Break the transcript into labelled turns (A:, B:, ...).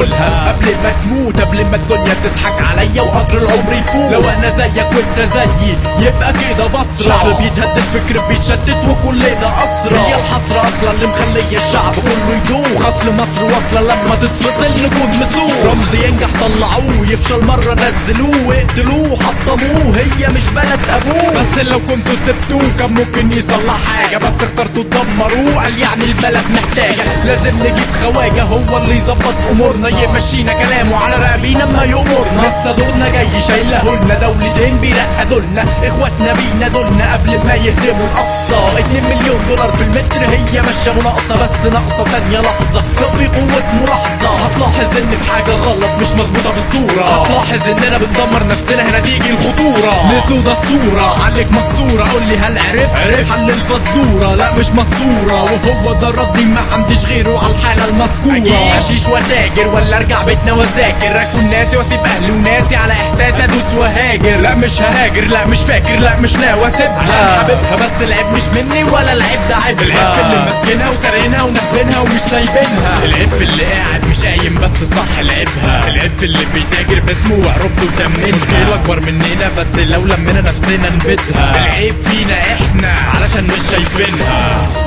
A: اقولها قبل ما تموت، قبل ما الدنيا تضحك عليا وقطر العمر يفوت. لو انا زيك وانت زيي يبقى كده بصرة، شعب بيتهدد، فكر بيتشتت وكلنا اسرى. هي الحسرة اصلا اللي مخلية الشعب كله يدوخ، اصل مصر واصلة لما تتفصل نكون مسوق. رمز ينجح طلعوه، يفشل مرة نزلوه، اقتلوه حطموه، هي مش بلد ابوه. بس لو كنتوا سبتوه كان ممكن يصلح حاجة، بس اخترتوا تدمروه، قال يعني البلد محتاجة. لازم نجيب خواجة هو اللي يظبط امورنا، يمشينا كلامه على رقبينا ما يأمرنا. لسه دورنا جاي شايلهولنا، دولتين بيرقدولنا، اخواتنا بينا دولنا قبل ما يهدموا الاقصى. 2 مليون دولار في المتر، هي ماشية مناقصة، بس ناقصة ثانية لحظة. لو في قوة ملاحظة هتلاحظ ان في حاجة غلط مش مظبوطة في الصورة، هتلاحظ اننا بندمر نفسنا، هنا تيجي الخطورة. لسودا الصورة عليك مكسورة، قولي هل عرف حل الفزورة؟ لا مش مسطورة، وهو ده ردي ما عنديش غيره على الحالة المذكورة. حشيش وتاجر ولا ارجع بيتنا واذاكر، اكون ناسي واسيب اهلي وناسي، على احساسي ادوس وهاجر. لا مش ههاجر، لا مش فاكر، لا مش ناوي اسيبها عشان حبيبها، بس العيب مش مني ولا العيب ده عيبها. العيب في اللي ماسكينها وسارقينها ونهبينها ومش سايبينها. العيب في اللي قاعد مش قايم بس صح لعبها. العيب في اللي بيتاجر باسمه وعربته وتمنها. مشكلة اكبر مننا بس لو لمينا نفسنا نبيدها. العيب فينا احنا علشان مش شايفينها.